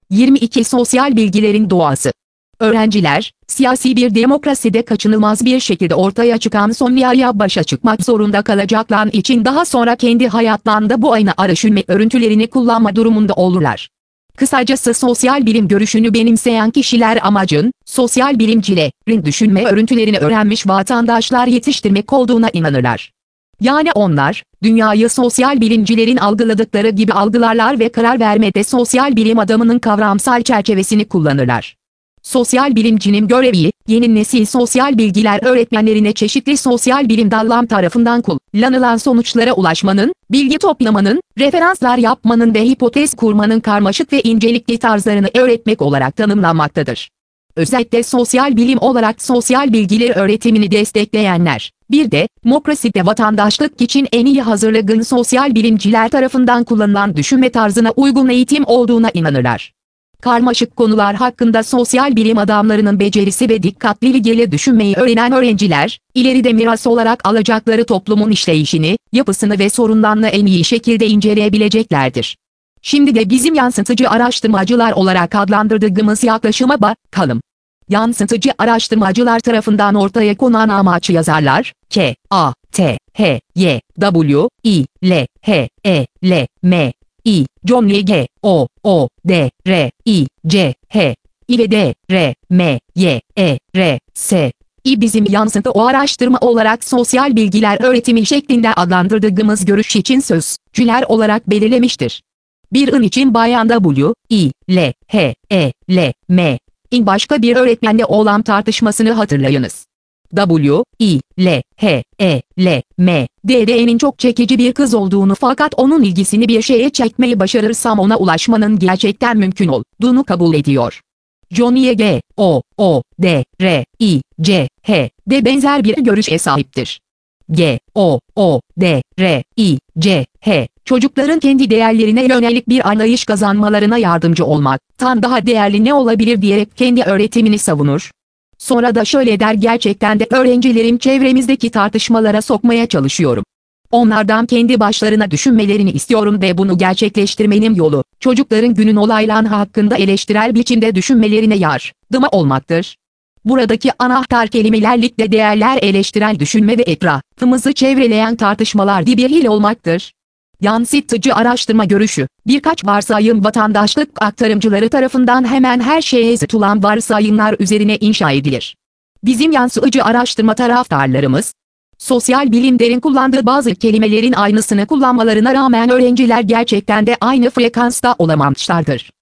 22 Sosyal bilgilerin doğası. Öğrenciler, siyasi bir demokraside kaçınılmaz bir şekilde ortaya çıkan son rüyaya başa çıkmak zorunda kalacaklar için daha sonra kendi hayatlarında bu aynı araştırma örüntülerini kullanma durumunda olurlar. Kısacası sosyal bilim görüşünü benimseyen kişiler amacın, sosyal bilimcilerin düşünme örüntülerini öğrenmiş vatandaşlar yetiştirmek olduğuna inanırlar. Yani onlar, dünyayı sosyal bilimcilerin algıladıkları gibi algılarlar ve karar vermede sosyal bilim adamının kavramsal çerçevesini kullanırlar. Sosyal bilimcinin görevi, yeni nesil sosyal bilgiler öğretmenlerine çeşitli sosyal bilim dalları tarafından kullanılan sonuçlara ulaşmanın, bilgi toplamanın, referanslar yapmanın ve hipotez kurmanın karmaşık ve incelikli tarzlarını öğretmek olarak tanımlanmaktadır. Özellikle sosyal bilim olarak sosyal bilgileri öğretimini destekleyenler, bir de, demokraside vatandaşlık için en iyi hazırlığın sosyal bilimciler tarafından kullanılan düşünme tarzına uygun eğitim olduğuna inanırlar. Karmaşık konular hakkında sosyal bilim adamlarının becerisi ve dikkatliliğiyle düşünmeyi öğrenen öğrenciler, ileride miras olarak alacakları toplumun işleyişini, yapısını ve sorunlarını en iyi şekilde inceleyebileceklerdir. Şimdi de bizim yansıtıcı araştırmacılar olarak adlandırdığımız yaklaşıma bakalım. Yansıtıcı araştırmacılar tarafından ortaya konan amaç yazarlar, K, A, T, H, Y, W, I, L, H, E, L, M, I, John G, O, D, R, I, C, H, I ve D, R, M, Y, E, R, S, I bizim yansıtı o araştırma olarak sosyal bilgiler öğretimi şeklinde adlandırdığımız görüş için sözcüler olarak belirlemiştir. Bir ın için Bayan W, I, L, H, E, L, M, in başka bir öğretmenle olan tartışmasını hatırlayınız. W, I, L, H, E, L, M, DD'nin çok çekici bir kız olduğunu fakat onun ilgisini bir şeye çekmeyi başarırsam ona ulaşmanın gerçekten mümkün olduğunu kabul ediyor. Johnny G, O, D, R, I, C, H, de benzer bir görüşe sahiptir. G, O, D, R, I, C, H, çocukların kendi değerlerine yönelik bir anlayış kazanmalarına yardımcı olmaktan daha değerli ne olabilir diyerek kendi öğretimini savunur. Sonra da şöyle der gerçekten de öğrencilerim çevremizdeki tartışmalara sokmaya çalışıyorum. Onlardan kendi başlarına düşünmelerini istiyorum ve bunu gerçekleştirmenin yolu, çocukların günün olayları hakkında eleştirel biçimde düşünmelerine yardımı olmaktır. Buradaki anahtar kelimelerlikle değerler eleştirel düşünme ve etrafımızı çevreleyen tartışmalar dahil olmaktır. Yansıtıcı araştırma görüşü, birkaç varsayım vatandaşlık aktarımcıları tarafından hemen her şeye zıt olan varsayımlar üzerine inşa edilir. Bizim yansıtıcı araştırma taraftarlarımız, sosyal bilimlerin kullandığı bazı kelimelerin aynısını kullanmalarına rağmen öğrenciler gerçekten de aynı frekansta olamamışlardır.